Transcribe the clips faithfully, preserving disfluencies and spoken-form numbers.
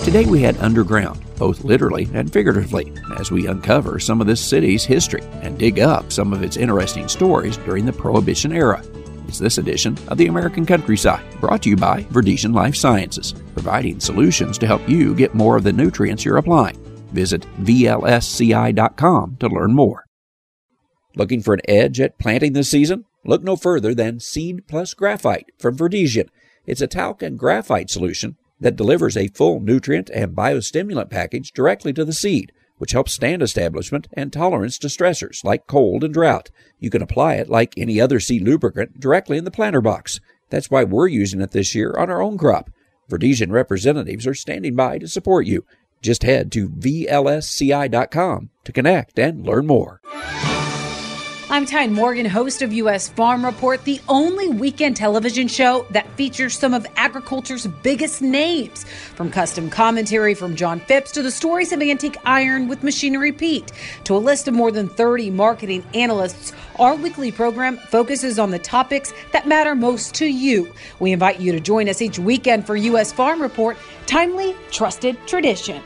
Today we head underground, both literally and figuratively, as we uncover some of this city's history and dig up some of its interesting stories during the Prohibition era. It's this edition of the American Countryside, brought to you by Verdesian Life Sciences, providing solutions to help you get more of the nutrients you're applying. Visit V L S C I dot com to learn more. Looking for an edge at planting this season? Look no further than Seed Plus Graphite from Verdesian. It's a talc and graphite solution that delivers a full nutrient and biostimulant package directly to the seed, which helps stand establishment and tolerance to stressors like cold and drought. You can apply it like any other seed lubricant directly in the planter box. That's why we're using it this year on our own crop. Verdesian representatives are standing by to support you. Just head to V L S C I dot com to connect and learn more. I'm Tyne Morgan, host of U S Farm Report, the only weekend television show that features some of agriculture's biggest names. From custom commentary from John Phipps to the stories of Antique Iron with Machinery Pete to a list of more than thirty marketing analysts, our weekly program focuses on the topics that matter most to you. We invite you to join us each weekend for U S Farm Report, timely, trusted tradition.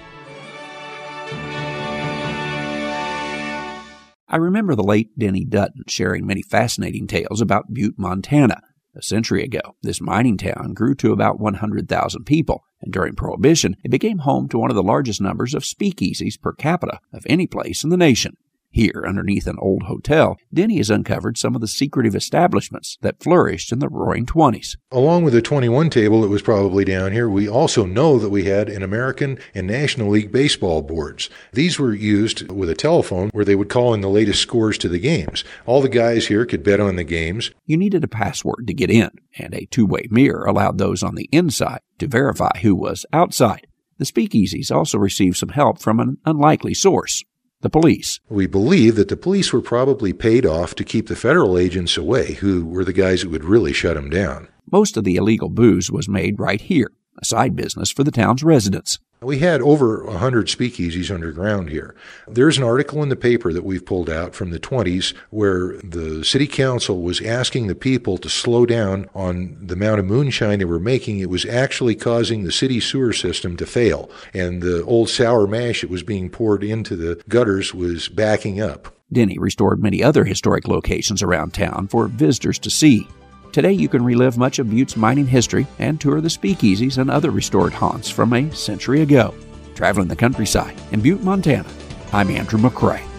I remember the late Denny Dutton sharing many fascinating tales about Butte, Montana. A century ago, this mining town grew to about one hundred thousand people, and during Prohibition, it became home to one of the largest numbers of speakeasies per capita of any place in the nation. Here, underneath an old hotel, Denny has uncovered some of the secretive establishments that flourished in the Roaring Twenties. Along with the twenty-one table that was probably down here, we also know that we had an American and National League baseball boards. These were used with a telephone where they would call in the latest scores to the games. All the guys here could bet on the games. You needed a password to get in, and a two-way mirror allowed those on the inside to verify who was outside. The speakeasies also received some help from an unlikely source: the police. We believe that the police were probably paid off to keep the federal agents away, who were the guys who would really shut them down. Most of the illegal booze was made right here, a side business for the town's residents. We had over one hundred speakeasies underground here. There's an article in the paper that we've pulled out from the twenties where the city council was asking the people to slow down on the amount of moonshine they were making. It was actually causing the city sewer system to fail, and the old sour mash that was being poured into the gutters was backing up. Denny restored many other historic locations around town for visitors to see. Today you can relive much of Butte's mining history and tour the speakeasies and other restored haunts from a century ago. Traveling the countryside in Butte, Montana, I'm Andrew McCrae.